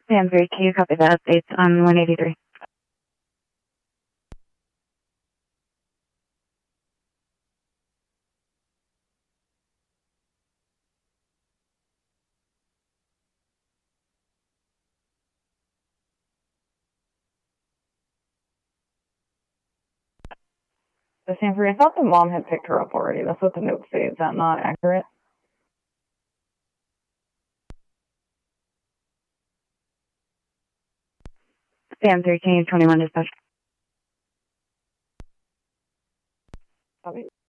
Sam 3, can you copy the updates on 183? The Sanford, I thought the mom had picked her up already. That's what the notes say. Is that not accurate? Sam 3, can you 21 dispatch? Copy.